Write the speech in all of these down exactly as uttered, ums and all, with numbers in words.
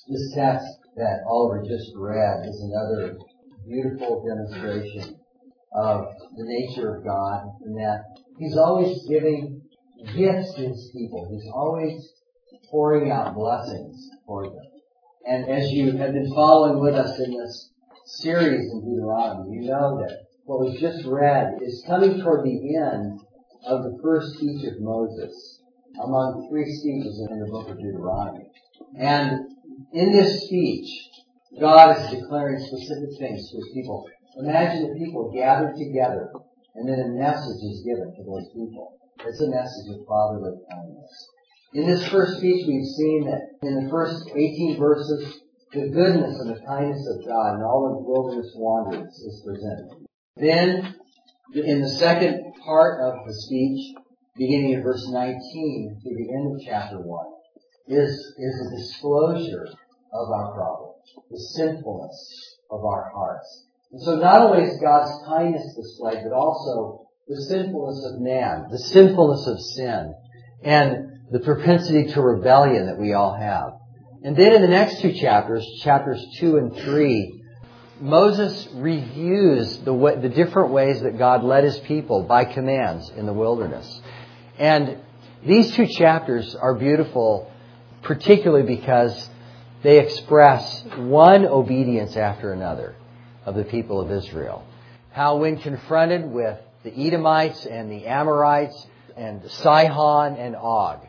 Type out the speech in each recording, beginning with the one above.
This text that Oliver just read is another beautiful demonstration of the nature of God, in that He's always giving gifts to His people. He's always pouring out blessings for them. And as you have been following with us in this series in Deuteronomy, you know that what was just read is coming toward the end of the first speech of Moses among three speeches in the book of Deuteronomy. And in this speech, God is declaring specific things to His people. Imagine the people gathered together, and then a message is given to those people. It's a message of fatherly kindness. In this first speech, we've seen that in the first eighteen verses, the goodness and the kindness of God in all of the wilderness wanderings is presented. Then, in the second part of the speech, beginning in verse nineteen through the end of chapter one, is, is a disclosure of our problem, the sinfulness of our hearts. And so not only is God's kindness displayed, but also the sinfulness of man, the sinfulness of sin, and the propensity to rebellion that we all have. And then in the next two chapters, chapters two and three, Moses reviews the way, the different ways that God led His people by commands in the wilderness. And these two chapters are beautiful, particularly because they express one obedience after another of the people of Israel. How when confronted with the Edomites and the Amorites and Sihon and Og,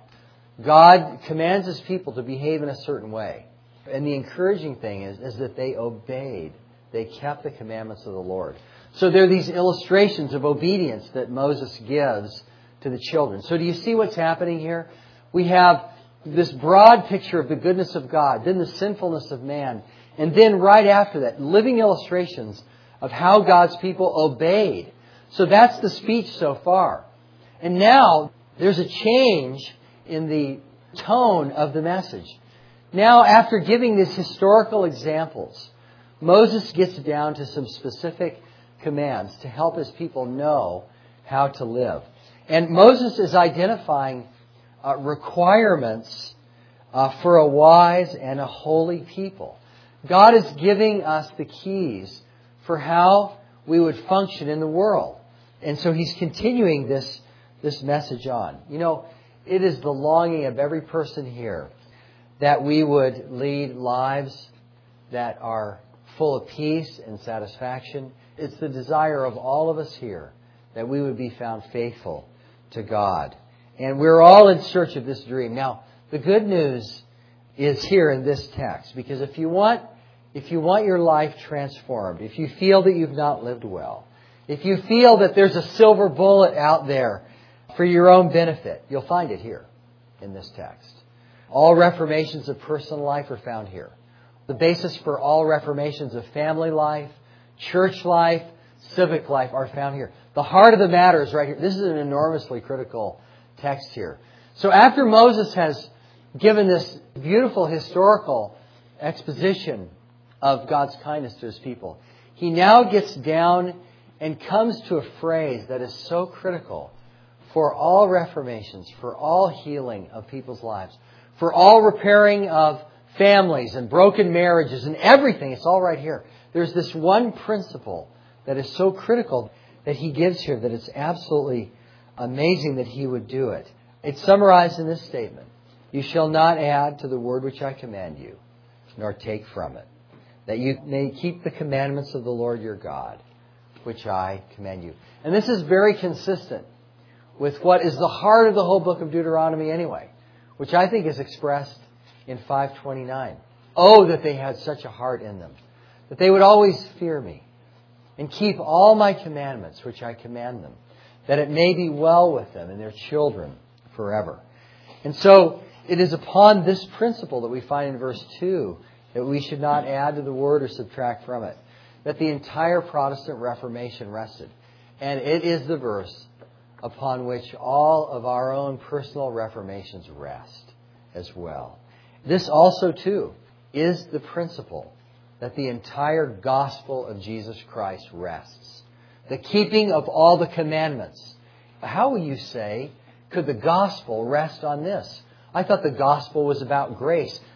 God commands His people to behave in a certain way. And the encouraging thing is, is that they obeyed. They kept the commandments of the Lord. So there are these illustrations of obedience that Moses gives to the children. So do you see what's happening here? We have this broad picture of the goodness of God, then the sinfulness of man, and then right after that, living illustrations of how God's people obeyed. So that's the speech so far. And now there's a change in the tone of the message. Now, after giving these historical examples, Moses gets down to some specific commands to help his people know how to live. And Moses is identifying uh, requirements uh, for a wise and a holy people. God is giving us the keys for how we would function in the world. And so He's continuing this, this message on. You know, it is the longing of every person here that we would lead lives that are full of peace and satisfaction. It's the desire of all of us here that we would be found faithful to God. And we're all in search of this dream. Now, the good news is here in this text, because if you want, if you want your life transformed, if you feel that you've not lived well, if you feel that there's a silver bullet out there for your own benefit, you'll find it here in this text. All reformations of personal life are found here. The basis for all reformations of family life, church life, civic life are found here. The heart of the matter is right here. This is an enormously critical text here. So after Moses has given this beautiful historical exposition of God's kindness to His people, he now gets down and comes to a phrase that is so critical for all reformations, for all healing of people's lives, for all repairing of families and broken marriages and everything. It's all right here. There's this one principle that is so critical that he gives here that it's absolutely amazing that he would do it. It's summarized in this statement. You shall not add to the word which I command you, nor take from it, that you may keep the commandments of the Lord your God, which I command you. And this is very consistent with what is the heart of the whole book of Deuteronomy anyway, which I think is expressed in five twenty-nine. Oh, that they had such a heart in them, that they would always fear me and keep all my commandments which I command them, that it may be well with them and their children forever. And so it is upon this principle that we find in verse two that we should not add to the word or subtract from it, that the entire Protestant Reformation rested. And it is the verse upon which all of our own personal reformations rest as well. This also, too, is the principle that the entire gospel of Jesus Christ rests. The keeping of all the commandments. How will you say, could the gospel rest on this? I thought the gospel was about grace.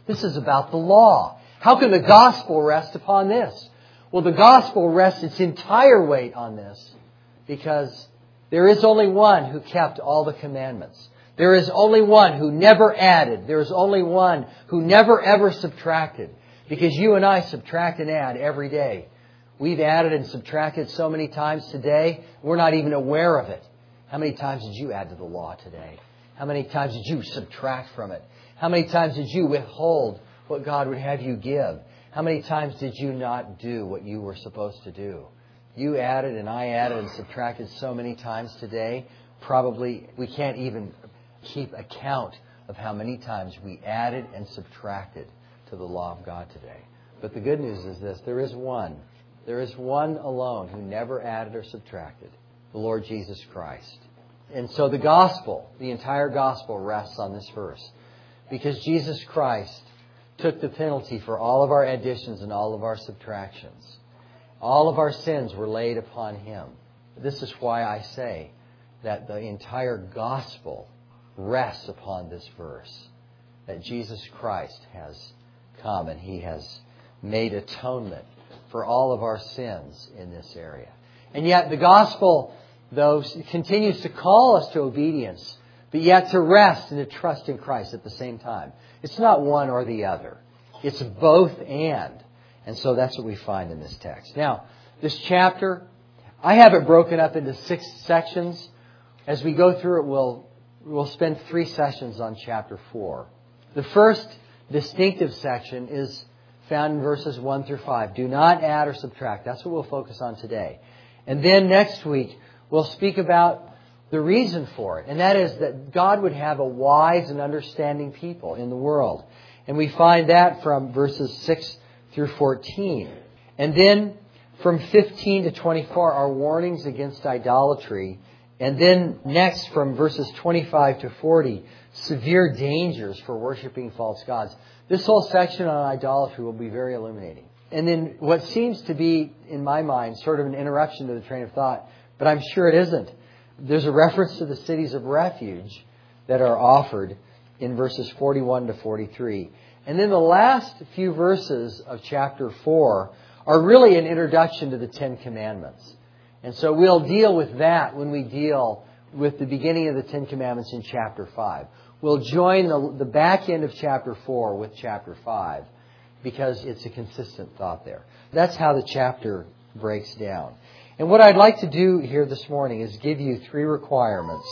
This is about the law. How can the gospel rest upon this? Well, the gospel rests its entire weight on this because there is only one who kept all the commandments. There is only one who never added. There is only one who never ever subtracted. Because you and I subtract and add every day. We've added and subtracted so many times today, we're not even aware of it. How many times did you add to the law today? How many times did you subtract from it? How many times did you withhold what God would have you give? How many times did you not do what you were supposed to do? You added and I added and subtracted so many times today, probably we can't even keep account of how many times we added and subtracted to the law of God today. But the good news is this, there is one. There is one alone who never added or subtracted, the Lord Jesus Christ. And so the gospel, the entire gospel rests on this verse. Because Jesus Christ took the penalty for all of our additions and all of our subtractions. All of our sins were laid upon Him. This is why I say that the entire gospel rests upon this verse. That Jesus Christ has come and He has made atonement for all of our sins in this area. And yet the gospel, though, continues to call us to obedience, but yet to rest and to trust in Christ at the same time. It's not one or the other. It's both and. And so that's what we find in this text. Now, this chapter, I have it broken up into six sections. As we go through it, we'll, we'll spend three sessions on chapter four. The first distinctive section is found in verses one through five. Do not add or subtract. That's what we'll focus on today. And then next week, we'll speak about the reason for it. And that is that God would have a wise and understanding people in the world. And we find that from verses six through fourteen. And then from fifteen to twenty-four are warnings against idolatry. And then next from verses twenty-five to forty, severe dangers for worshiping false gods. This whole section on idolatry will be very illuminating. And then what seems to be, in my mind, sort of an interruption to the train of thought, but I'm sure it isn't. There's a reference to the cities of refuge that are offered in verses forty-one to forty-three. And then the last few verses of chapter four are really an introduction to the Ten Commandments. And so we'll deal with that when we deal with the beginning of the Ten Commandments in chapter five. We'll join the, the back end of chapter four with chapter five because it's a consistent thought there. That's how the chapter breaks down. And what I'd like to do here this morning is give you three requirements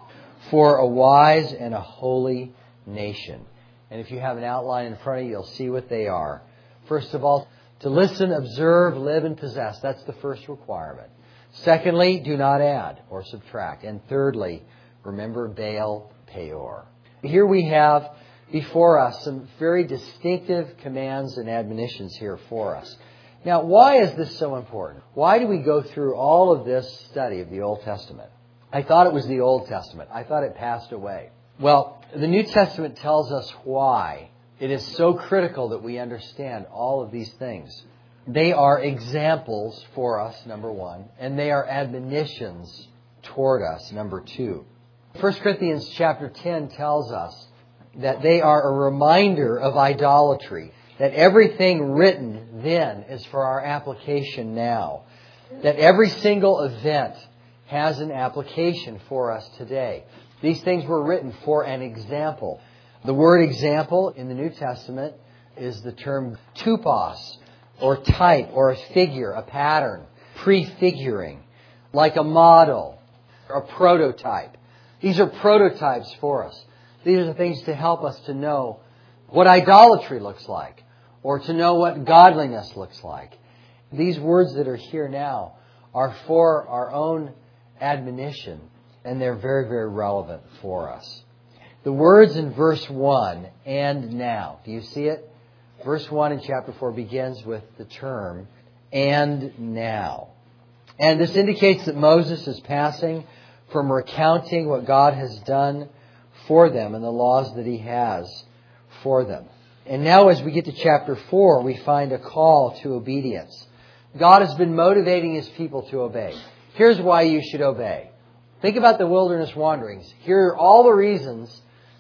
for a wise and a holy nation. And if you have an outline in front of you, you'll see what they are. First of all, to listen, observe, live, and possess. That's the first requirement. Secondly, do not add or subtract. And thirdly, remember Baal Peor. Here we have before us some very distinctive commands and admonitions here for us. Now, why is this so important? Why do we go through all of this study of the Old Testament? I thought it was the Old Testament. I thought it passed away. Well, the New Testament tells us why it is so critical that we understand all of these things. They are examples for us, number one, and they are admonitions toward us, number two. First Corinthians chapter ten tells us that they are a reminder of idolatry, that everything written then is for our application now, that every single event has an application for us today. These things were written for an example. The word example in the New Testament is the term tupos, or type, or a figure, a pattern, prefiguring, like a model, a prototype. These are prototypes for us. These are the things to help us to know what idolatry looks like, or to know what godliness looks like. These words that are here now are for our own admonition, and they're very, very relevant for us. The words in verse one, and now. Do you see it? Verse one in chapter four begins with the term, and now. And this indicates that Moses is passing from recounting what God has done for them and the laws that He has for them. And now as we get to chapter four, we find a call to obedience. God has been motivating His people to obey. Here's why you should obey. Think about the wilderness wanderings. Here are all the reasons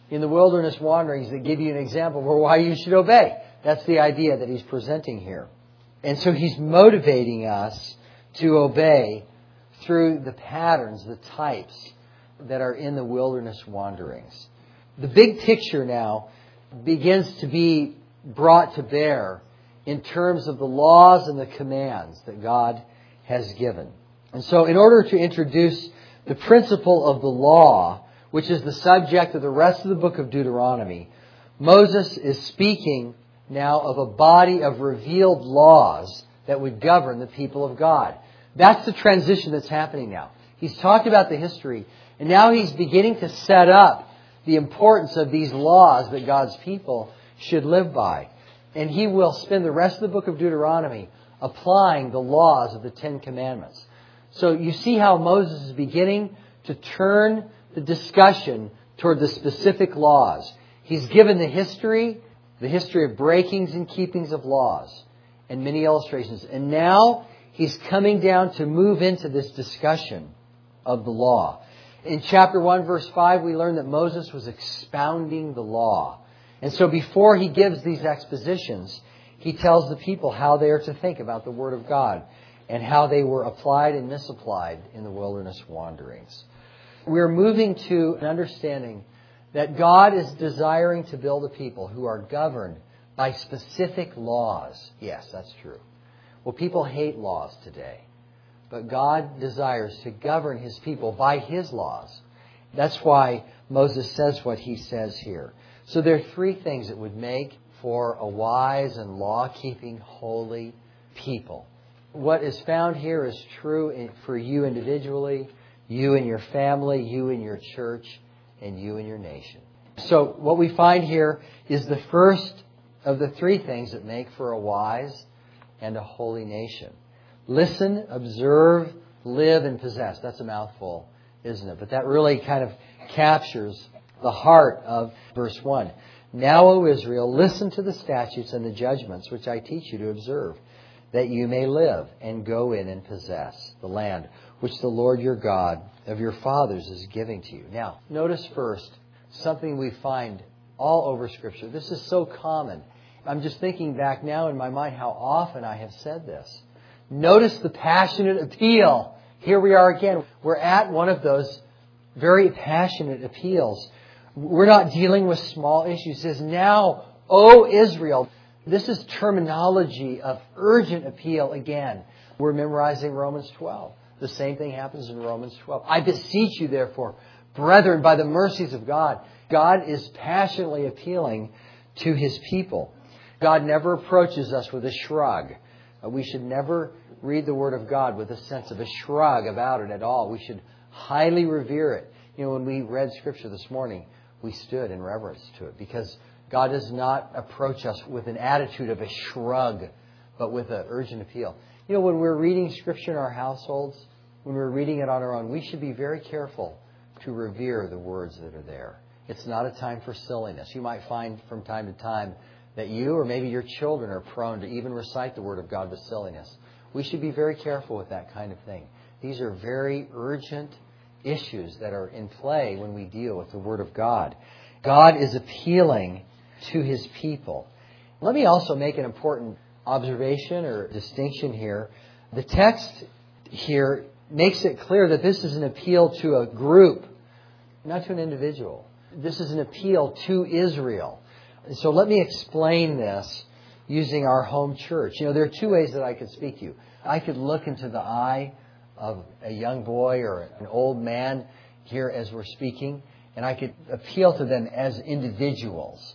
in the wilderness wanderings that give you an example for why you should obey. That's the idea that he's presenting here. And so he's motivating us to obey through the patterns, the types that are in the wilderness wanderings. The big picture now begins to be brought to bear in terms of the laws and the commands that God has given. And so in order to introduce the principle of the law, which is the subject of the rest of the book of Deuteronomy, Moses is speaking now of a body of revealed laws that would govern the people of God. That's the transition that's happening now. He's talked about the history, and now he's beginning to set up the importance of these laws that God's people should live by. And he will spend the rest of the book of Deuteronomy applying the laws of the Ten Commandments. So you see how Moses is beginning to turn the discussion toward the specific laws. He's given the history, the history of breakings and keepings of laws, and many illustrations. And now he's coming down to move into this discussion of the law. In chapter one, verse five, we learn that Moses was expounding the law. And so before he gives these expositions, he tells the people how they are to think about the Word of God and how they were applied and misapplied in the wilderness wanderings. We're moving to an understanding that God is desiring to build a people who are governed by specific laws. Yes, that's true. Well, people hate laws today. But God desires to govern His people by His laws. That's why Moses says what he says here. So there are three things that would make for a wise and law-keeping, holy people. What is found here is true for you individually, you and your family, you and your church, and you and your nation. So what we find here is the first of the three things that make for a wise and a holy nation. Listen, observe, live, and possess. That's a mouthful, isn't it? But that really kind of captures the heart of verse one. Now, O Israel, listen to the statutes and the judgments which I teach you to observe, that you may live and go in and possess the land which the Lord your God of your fathers is giving to you. Now, notice first something we find all over Scripture. This is so common. I'm just thinking back now in my mind how often I have said this. Notice the passionate appeal. Here we are again. We're at one of those very passionate appeals. We're not dealing with small issues. It says, now, O Israel. This is terminology of urgent appeal again. We're memorizing Romans twelve. The same thing happens in Romans twelve. I beseech you, therefore, brethren, by the mercies of God. God is passionately appealing to His people. God never approaches us with a shrug. We should never read the Word of God with a sense of a shrug about it at all. We should highly revere it. You know, when we read Scripture this morning, we stood in reverence to it because God does not approach us with an attitude of a shrug, but with an urgent appeal. You know, when we're reading Scripture in our households, when we're reading it on our own, we should be very careful to revere the words that are there. It's not a time for silliness. You might find from time to time that you or maybe your children are prone to even recite the Word of God with silliness. We should be very careful with that kind of thing. These are very urgent issues that are in play when we deal with the Word of God. God is appealing to His people. Let me also make an important observation or distinction here. The text here makes it clear that this is an appeal to a group, not to an individual. This is an appeal to Israel. So let me explain this using our home church. You know, there are two ways that I could speak to you. I could look into the eye of a young boy or an old man here as we're speaking, and I could appeal to them as individuals.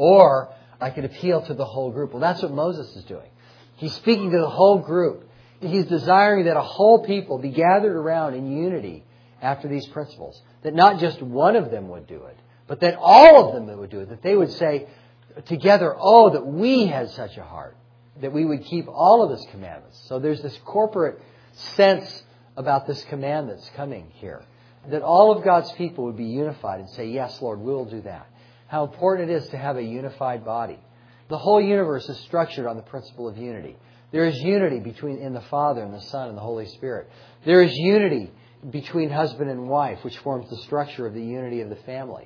Or I could appeal to the whole group. Well, that's what Moses is doing. He's speaking to the whole group. He's desiring that a whole people be gathered around in unity after these principles. That not just one of them would do it, but that all of them would do it. That they would say together, oh, that we had such a heart. That we would keep all of His commandments. So there's this corporate sense about this command that's coming here. That all of God's people would be unified and say, yes, Lord, we will do that. How important it is to have a unified body. The whole universe is structured on the principle of unity. There is unity between in the Father and the Son and the Holy Spirit. There is unity between husband and wife, which forms the structure of the unity of the family.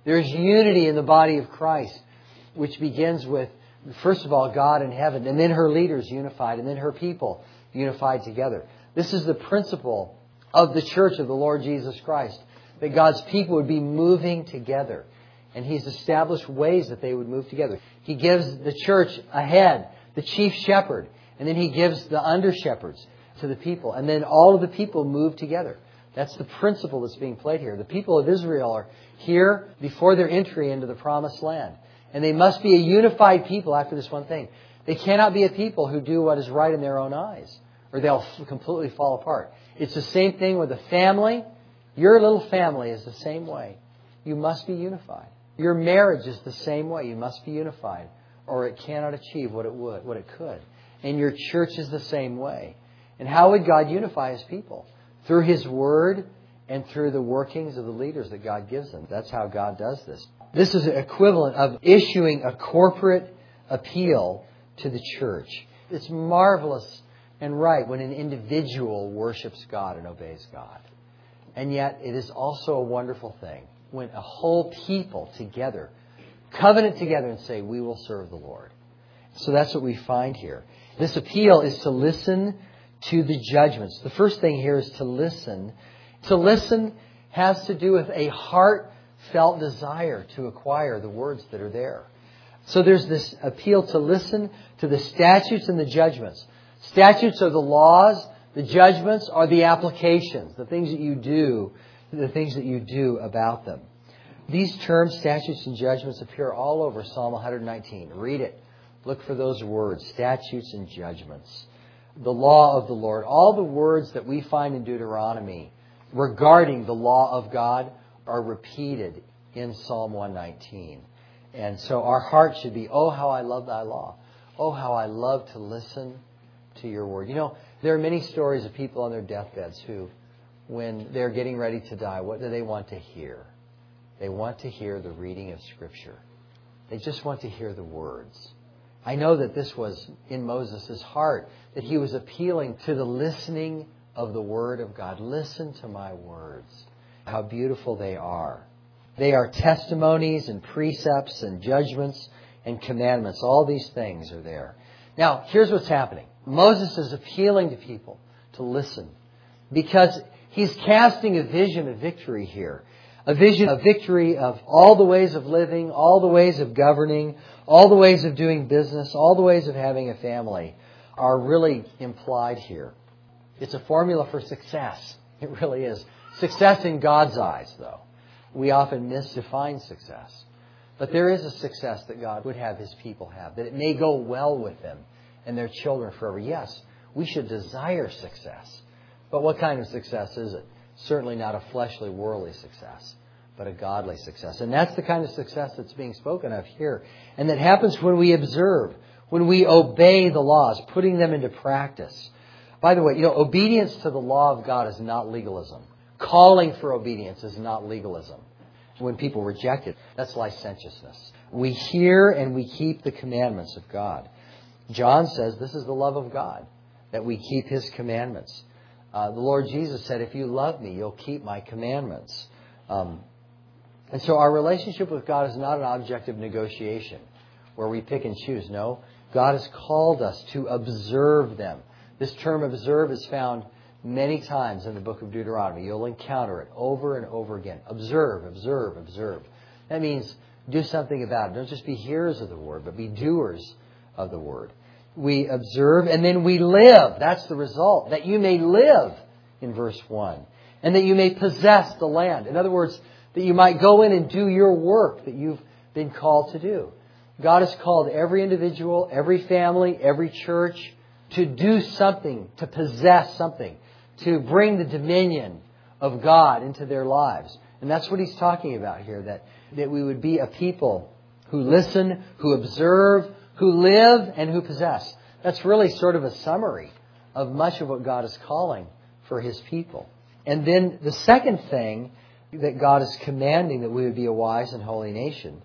There's unity in the body of Christ, which begins with, first of all, God in heaven, and then her leaders unified, and then her people unified together. This is the principle of the church of the Lord Jesus Christ, that God's people would be moving together. And He's established ways that they would move together. He gives the church a head, the chief shepherd, and then He gives the under-shepherds to the people. And then all of the people move together. That's the principle that's being played here. The people of Israel are here before their entry into the promised land. And they must be a unified people after this one thing. They cannot be a people who do what is right in their own eyes, or they'll completely fall apart. It's the same thing with a family. Your little family is the same way. You must be unified. Your marriage is the same way. You must be unified, or it cannot achieve what it would, what it could. And your church is the same way. And how would God unify His people? Through His Word and through the workings of the leaders that God gives them. That's how God does this. This is equivalent of issuing a corporate appeal to the church. It's marvelous and right when an individual worships God and obeys God. And yet it is also a wonderful thing when a whole people together covenant together and say, we will serve the Lord. So that's what we find here. This appeal is to listen to the judgments. The first thing here is to listen. To listen has to do with a heartfelt desire to acquire the words that are there. So there's this appeal to listen to the statutes and the judgments. Statutes are the laws. The judgments are the applications, the things that you do, the things that you do about them. These terms, statutes and judgments, appear all over Psalm one nineteen. Read it. Look for those words, statutes and judgments. The law of the Lord. All the words that we find in Deuteronomy regarding the law of God are repeated in Psalm one nineteen. And so our heart should be, oh, how I love thy law. Oh, how I love to listen to your word. You know, there are many stories of people on their deathbeds who, when they're getting ready to die, what do they want to hear? They want to hear the reading of Scripture. They just want to hear the words. I know that this was in Moses' heart, that he was appealing to the listening of the Word of God. Listen to my words. How beautiful they are. They are testimonies and precepts and judgments and commandments. All these things are there. Now, here's what's happening. Moses is appealing to people to listen because he's casting a vision of victory here. A vision of victory of all the ways of living, all the ways of governing, all the ways of doing business, all the ways of having a family are really implied here. It's a formula for success. It really is. Success in God's eyes, though. We often misdefine success. But there is a success that God would have His people have, that it may go well with them and their children forever. Yes, we should desire success. But what kind of success is it? Certainly not a fleshly, worldly success, but a godly success. And that's the kind of success that's being spoken of here. And that happens when we observe, when we obey the laws, putting them into practice. By the way, you know, obedience to the law of God is not legalism. Calling for obedience is not legalism. When people reject it, that's licentiousness. We hear and we keep the commandments of God. John says this is the love of God, that we keep His commandments. Uh, the Lord Jesus said, if you love me, you'll keep my commandments. Um, and so our relationship with God is not an object of negotiation where we pick and choose. No, God has called us to observe them. This term observe is found many times in the book of Deuteronomy. You'll encounter it over and over again. Observe, observe, observe. That means do something about it. Don't just be hearers of the word, but be doers of the word. We observe and then we live. That's the result. That you may live in verse one. And that you may possess the land. In other words, that you might go in and do your work that you've been called to do. God has called every individual, every family, every church to do something, to possess something, to bring the dominion of God into their lives. And that's what He's talking about here, that, that we would be a people who listen, who observe, who live, and who possess. That's really sort of a summary of much of what God is calling for His people. And then the second thing that God is commanding that we would be a wise and holy nation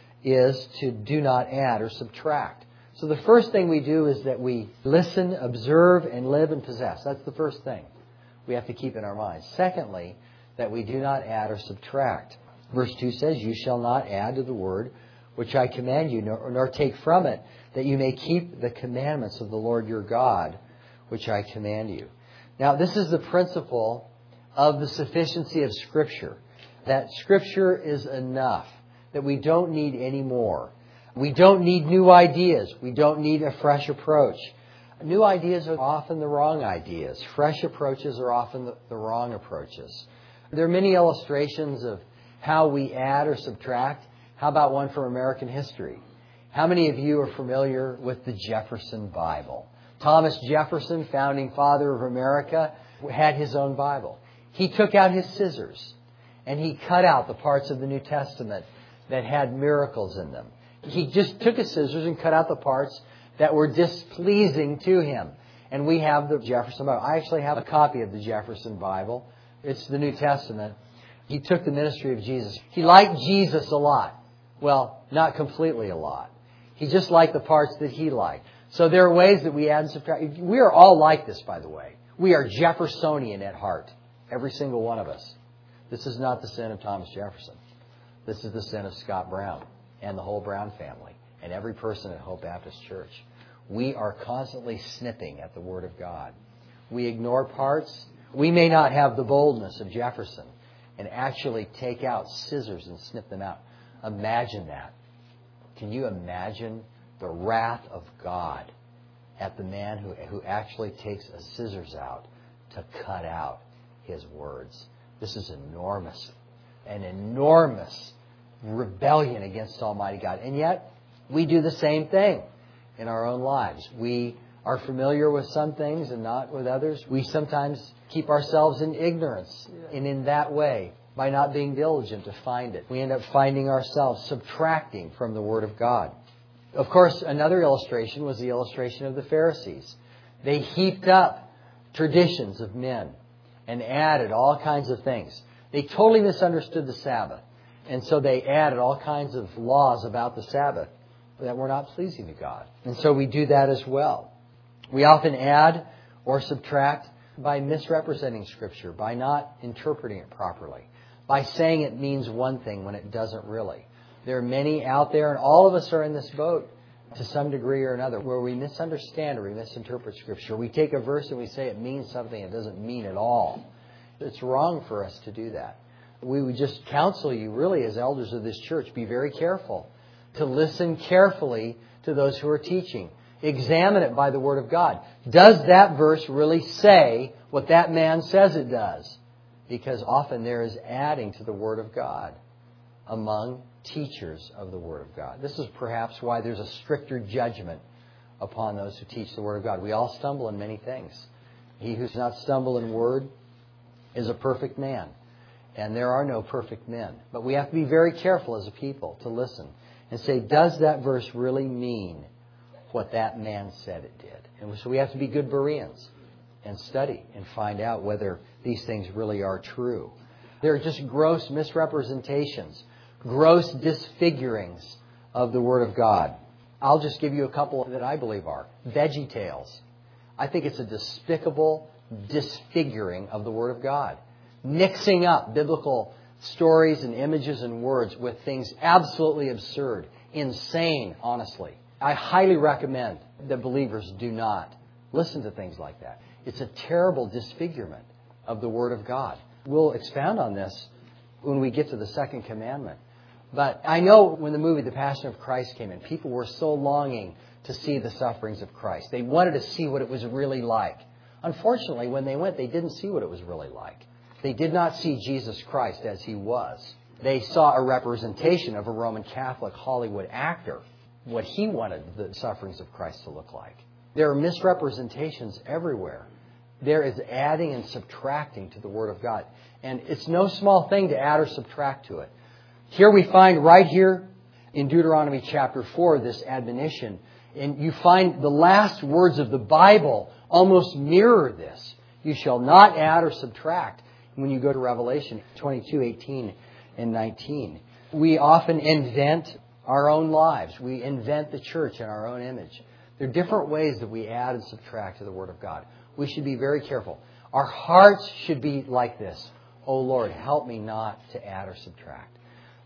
is to do not add or subtract. So the first thing we do is that we listen, observe, and live and possess. That's the first thing we have to keep in our minds. Secondly, that we do not add or subtract. Verse two says, you shall not add to the word which I command you, nor, nor take from it, that you may keep the commandments of the Lord your God, which I command you. Now, this is the principle of the sufficiency of Scripture, that Scripture is enough, that we don't need any more. We don't need new ideas. We don't need a fresh approach. New ideas are often the wrong ideas. Fresh approaches are often the, the wrong approaches. There are many illustrations of how we add or subtract. How about one from American history? How many of you are familiar with the Jefferson Bible? Thomas Jefferson, founding father of America, had his own Bible. He took out his scissors and he cut out the parts of the New Testament that had miracles in them. He just took his scissors and cut out the parts that were displeasing to him. And we have the Jefferson Bible. I actually have a copy of the Jefferson Bible. It's the New Testament. He took the ministry of Jesus. He liked Jesus a lot. Well, not completely a lot. He just liked the parts that he liked. So there are ways that we add and subtract. We are all like this, by the way. We are Jeffersonian at heart. Every single one of us. This is not the sin of Thomas Jefferson. This is the sin of Scott Brown and the whole Brown family and every person at Hope Baptist Church. We are constantly snipping at the Word of God. We ignore parts. We may not have the boldness of Jefferson and actually take out scissors and snip them out. Imagine that. Can you imagine the wrath of God at the man who, who actually takes a scissors out to cut out his words? This is enormous. An enormous rebellion against Almighty God. And yet, we do the same thing in our own lives. We are familiar with some things and not with others. We sometimes keep ourselves in ignorance. And in that way, by not being diligent to find it, we end up finding ourselves subtracting from the Word of God. Of course, another illustration was the illustration of the Pharisees. They heaped up traditions of men and added all kinds of things. They totally misunderstood the Sabbath. And so they added all kinds of laws about the Sabbath that were not pleasing to God. And so we do that as well. We often add or subtract by misrepresenting Scripture, by not interpreting it properly, by saying it means one thing when it doesn't really. There are many out there, and all of us are in this boat to some degree or another, where we misunderstand or we misinterpret Scripture. We take a verse and we say it means something it doesn't mean at all. It's wrong for us to do that. We would just counsel you, really, as elders of this church, be very careful to listen carefully to those who are teaching. Examine it by the Word of God. Does that verse really say what that man says it does? Because often there is adding to the Word of God among teachers of the Word of God. This is perhaps why there's a stricter judgment upon those who teach the Word of God. We all stumble in many things. He who does not stumble in word is a perfect man. And there are no perfect men. But we have to be very careful as a people to listen and say, does that verse really mean what that man said it did? And so we have to be good Bereans and study and find out whether these things really are true. They're just gross misrepresentations, gross disfigurings of the Word of God. I'll just give you a couple that I believe are. Veggie Tales. I think it's a despicable disfiguring of the Word of God. Mixing up biblical stories and images and words with things absolutely absurd, insane, honestly. I highly recommend that believers do not listen to things like that. It's a terrible disfigurement of the Word of God. We'll expound on this when we get to the second commandment. But I know when the movie The Passion of Christ came in, people were so longing to see the sufferings of Christ. They wanted to see what it was really like. Unfortunately, when they went, they didn't see what it was really like. They did not see Jesus Christ as He was. They saw a representation of a Roman Catholic Hollywood actor, what he wanted the sufferings of Christ to look like. There are misrepresentations everywhere. There is adding and subtracting to the Word of God. And it's no small thing to add or subtract to it. Here we find right here in Deuteronomy chapter four this admonition. And you find the last words of the Bible almost mirror this. You shall not add or subtract. When you go to Revelation twenty-two, eighteen and nineteen. We often invent our own lives. We invent the church in our own image. There are different ways that we add and subtract to the Word of God. We should be very careful. Our hearts should be like this. Oh Lord, help me not to add or subtract.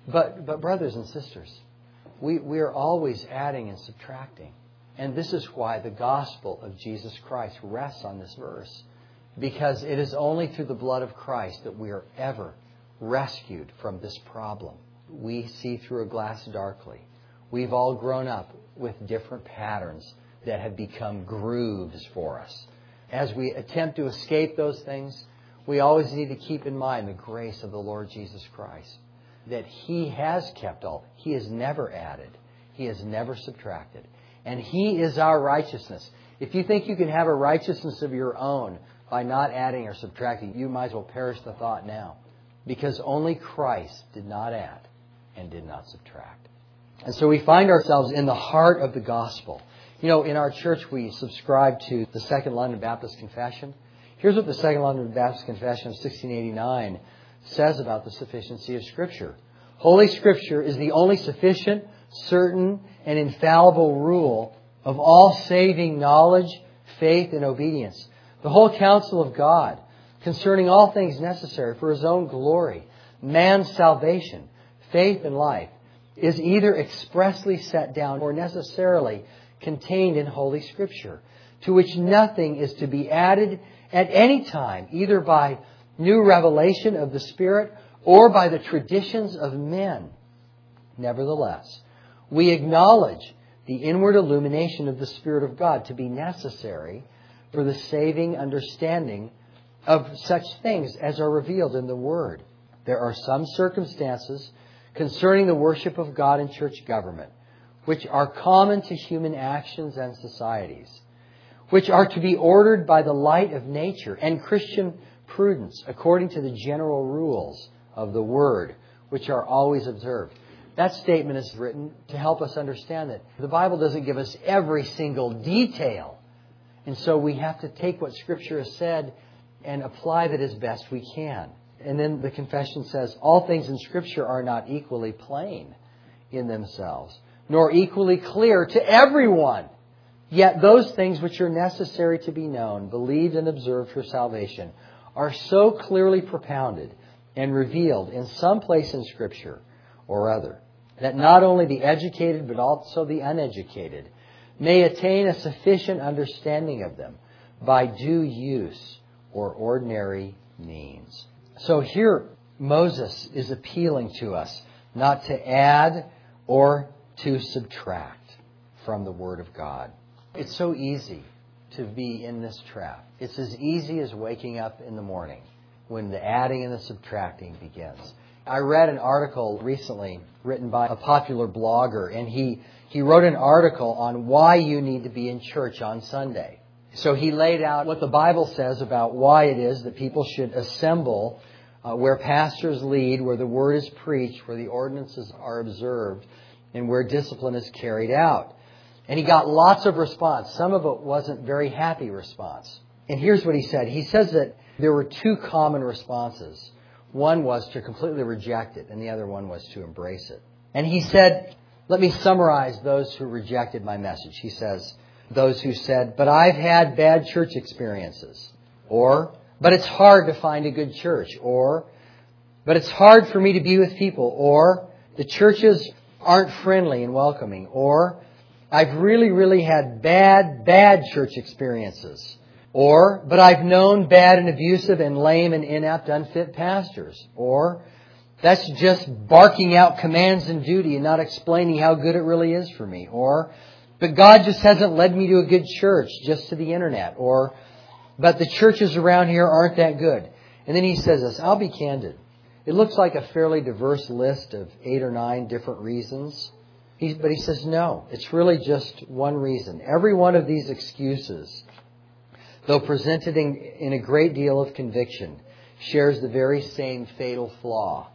But, but brothers and sisters, we, we are always adding and subtracting. And this is why the gospel of Jesus Christ rests on this verse. Because it is only through the blood of Christ that we are ever rescued from this problem. We see through a glass darkly. We've all grown up with different patterns that have become grooves for us. As we attempt to escape those things, we always need to keep in mind the grace of the Lord Jesus Christ. That He has kept all. He has never added. He has never subtracted. And He is our righteousness. If you think you can have a righteousness of your own by not adding or subtracting, you might as well perish the thought now. Because only Christ did not add and did not subtract. And so we find ourselves in the heart of the gospel. You know, in our church we subscribe to the Second London Baptist Confession. Here's what the Second London Baptist Confession of sixteen eighty-nine says about the sufficiency of Scripture. Holy Scripture is the only sufficient, certain, and infallible rule of all saving knowledge, faith, and obedience. The whole counsel of God concerning all things necessary for His own glory, man's salvation, faith, and life, is either expressly set down or necessarily contained in Holy Scripture, to which nothing is to be added at any time, either by new revelation of the Spirit or by the traditions of men. Nevertheless, we acknowledge the inward illumination of the Spirit of God to be necessary for the saving understanding of such things as are revealed in the Word. There are some circumstances concerning the worship of God in church government, which are common to human actions and societies, which are to be ordered by the light of nature and Christian prudence according to the general rules of the Word, which are always observed. That statement is written to help us understand that the Bible doesn't give us every single detail. And so we have to take what Scripture has said and apply that as best we can. And then the confession says, all things in Scripture are not equally plain in themselves, nor equally clear to everyone. Yet those things which are necessary to be known, believed, and observed for salvation are so clearly propounded and revealed in some place in Scripture or other, that not only the educated but also the uneducated may attain a sufficient understanding of them by due use or ordinary means. So here Moses is appealing to us not to add or to subtract from the Word of God. It's so easy to be in this trap. It's as easy as waking up in the morning when the adding and the subtracting begins. I read an article recently written by a popular blogger, and he, he wrote an article on why you need to be in church on Sunday. So he laid out what the Bible says about why it is that people should assemble uh, where pastors lead, where the Word is preached, where the ordinances are observed, and where discipline is carried out. And he got lots of response. Some of it wasn't very happy response. And here's what he said. He says that there were two common responses. One was to completely reject it, and the other one was to embrace it. And he said, let me summarize those who rejected my message. He says, those who said, but I've had bad church experiences. Or, but it's hard to find a good church. Or, but it's hard for me to be with people. Or, the churches aren't friendly and welcoming. Or, I've really, really had bad, bad church experiences. Or, but I've known bad and abusive and lame and inept, unfit pastors. Or, that's just barking out commands and duty and not explaining how good it really is for me. Or, but God just hasn't led me to a good church, just to the internet. Or, but the churches around here aren't that good. And then he says this, I'll be candid. It looks like a fairly diverse list of eight or nine different reasons. He, but he says, no, it's really just one reason. Every one of these excuses, though presented in, in a great deal of conviction, shares the very same fatal flaw.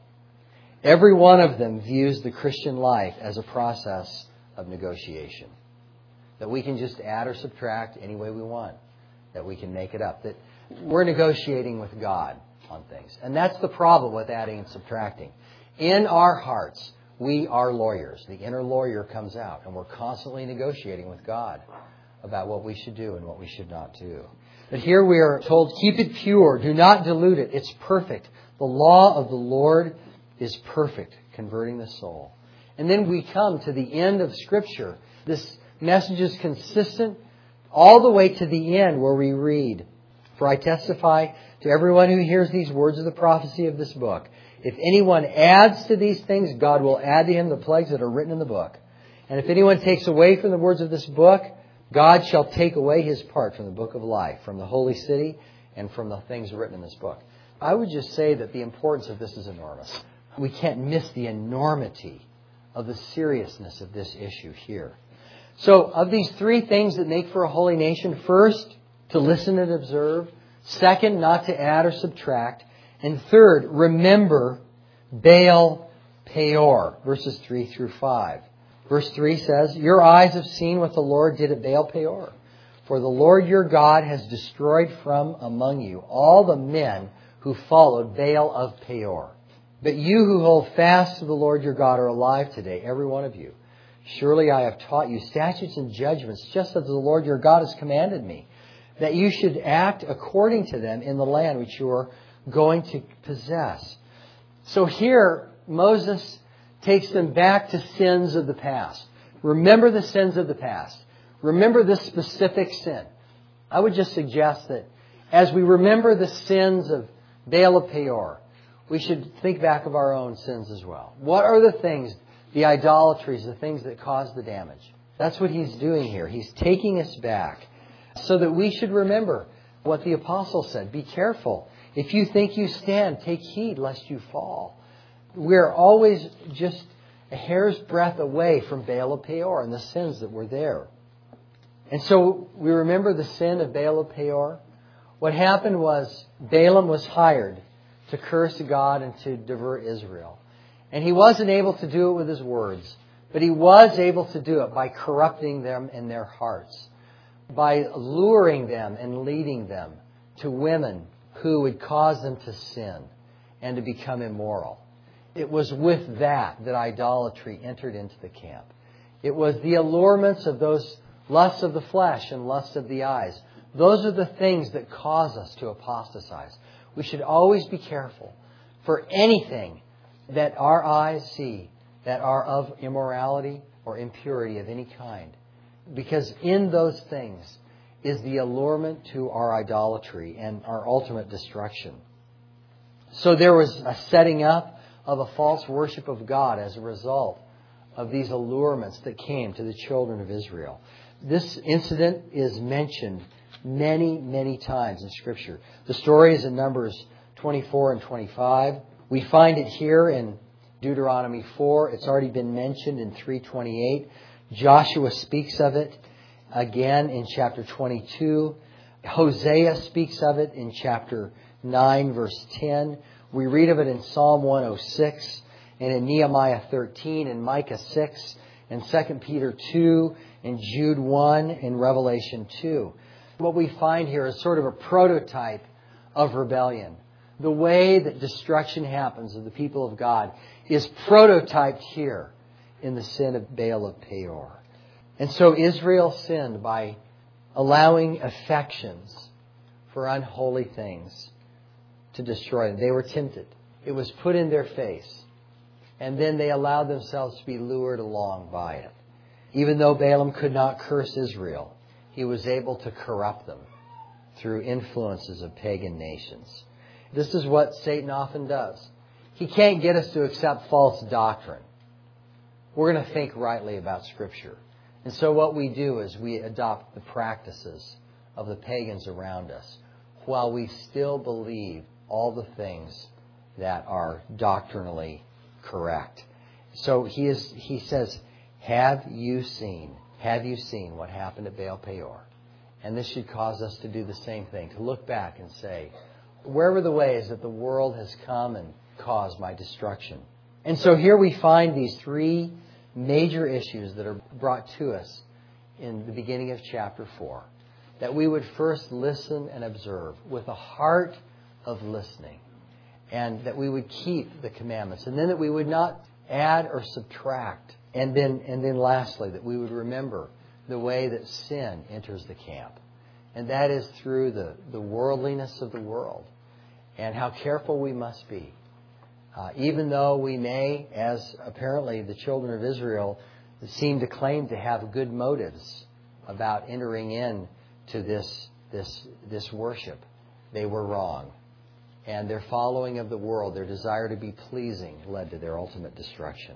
Every one of them views the Christian life as a process of negotiation. That we can just add or subtract any way we want. That we can make it up. That we're negotiating with God on things. And that's the problem with adding and subtracting. In our hearts, we are lawyers. The inner lawyer comes out, and we're constantly negotiating with God about what we should do and what we should not do. But here we are told, keep it pure, do not dilute it. It's perfect. The law of the Lord is perfect, converting the soul. And then we come to the end of Scripture. This message is consistent all the way to the end where we read, "For I testify to everyone who hears these words of the prophecy of this book. If anyone adds to these things, God will add to him the plagues that are written in the book. And if anyone takes away from the words of this book, God shall take away his part from the book of life, from the holy city, and from the things written in this book." I would just say that the importance of this is enormous. We can't miss the enormity of the seriousness of this issue here. So, of these three things that make for a holy nation, first, to listen and observe. Second, not to add or subtract. And third, remember Baal Peor, verses three through five. Verse three says, "Your eyes have seen what the Lord did at Baal Peor. For the Lord your God has destroyed from among you all the men who followed Baal of Peor. But you who hold fast to the Lord your God are alive today, every one of you. Surely I have taught you statutes and judgments, just as the Lord your God has commanded me, that you should act according to them in the land which you are going to possess." So here, Moses takes them back to sins of the past. Remember the sins of the past. Remember this specific sin. I would just suggest that as we remember the sins of Baal of Peor, we should think back of our own sins as well. What are the things, the idolatries, the things that cause the damage? That's what he's doing here. He's taking us back so that we should remember what the apostle said. Be careful. If you think you stand, take heed lest you fall. We're always just a hair's breadth away from Baal of Peor and the sins that were there. And so we remember the sin of Baal of Peor. What happened was Balaam was hired to curse God and to divert Israel. And he wasn't able to do it with his words, but he was able to do it by corrupting them in their hearts, by luring them and leading them to women who would cause them to sin and to become immoral. It was with that that idolatry entered into the camp. It was the allurements of those lusts of the flesh and lusts of the eyes. Those are the things that cause us to apostatize. We should always be careful for anything that our eyes see that are of immorality or impurity of any kind. Because in those things is the allurement to our idolatry and our ultimate destruction. So there was a setting up of a false worship of God as a result of these allurements that came to the children of Israel. This incident is mentioned many, many times in Scripture. The story is in Numbers twenty-four and twenty-five. We find it here in Deuteronomy four. It's already been mentioned in three twenty-eight. Joshua speaks of it again in chapter twenty-two. Hosea speaks of it in chapter nine, verse ten. We read of it in Psalm one oh six and in Nehemiah thirteen and Micah six and Second Peter two and Jude one and Revelation two. What we find here is sort of a prototype of rebellion. The way that destruction happens of the people of God is prototyped here in the sin of Baal of Peor. And so Israel sinned by allowing affections for unholy things to destroy them. They were tempted. It was put in their face. And then they allowed themselves to be lured along by it. Even though Balaam could not curse Israel, he was able to corrupt them through influences of pagan nations. This is what Satan often does. He can't get us to accept false doctrine. We're going to think rightly about Scripture. And so what we do is we adopt the practices of the pagans around us while we still believe all the things that are doctrinally correct. So he is. He says, have you seen, have you seen what happened at Baal Peor? And this should cause us to do the same thing, to look back and say, where were the ways that the world has come and caused my destruction? And so here we find these three major issues that are brought to us in the beginning of chapter four. That we would first listen and observe with a heart of listening. And that we would keep the commandments. And then that we would not add or subtract. And then, and then lastly, that we would remember the way that sin enters the camp. And that is through the, the worldliness of the world. And how careful we must be Uh, even though we may, as apparently the children of Israel seem to claim to have good motives about entering in to this, this, this worship, they were wrong. And their following of the world, their desire to be pleasing, led to their ultimate destruction.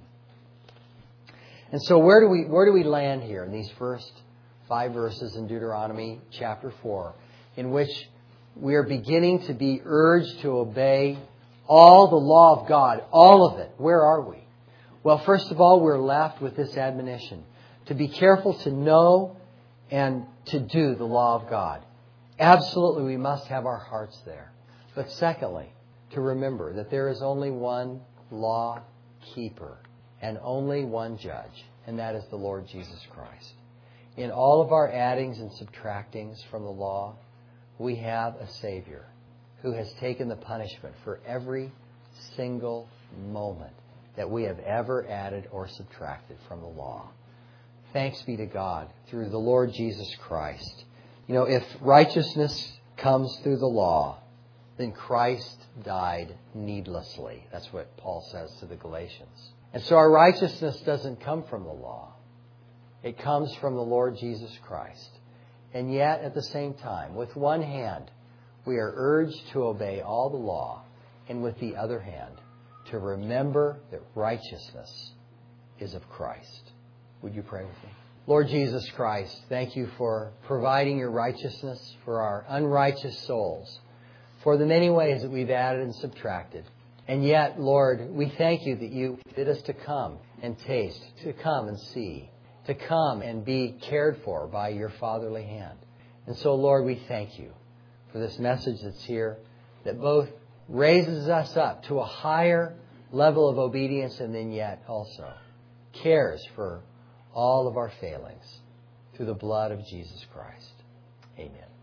And so where do we, where do we land here in these first five verses in Deuteronomy chapter four, in which we are beginning to be urged to obey all the law of God, all of it? Where are we? Well, first of all, we're left with this admonition to be careful to know and to do the law of God. Absolutely, we must have our hearts there. But secondly, to remember that there is only one law keeper and only one judge, and that is the Lord Jesus Christ. In all of our addings and subtractings from the law, we have a Savior who has taken the punishment for every single moment that we have ever added or subtracted from the law. Thanks be to God through the Lord Jesus Christ. You know, if righteousness comes through the law, then Christ died needlessly. That's what Paul says to the Galatians. And so our righteousness doesn't come from the law. It comes from the Lord Jesus Christ. And yet, at the same time, with one hand, we are urged to obey all the law, and with the other hand, to remember that righteousness is of Christ. Would you pray with me? Lord Jesus Christ, thank you for providing your righteousness for our unrighteous souls, for the many ways that we've added and subtracted. And yet, Lord, we thank you that you bid us to come and taste, to come and see, to come and be cared for by your fatherly hand. And so, Lord, we thank you for this message that's here that both raises us up to a higher level of obedience and then yet also cares for all of our failings through the blood of Jesus Christ. Amen.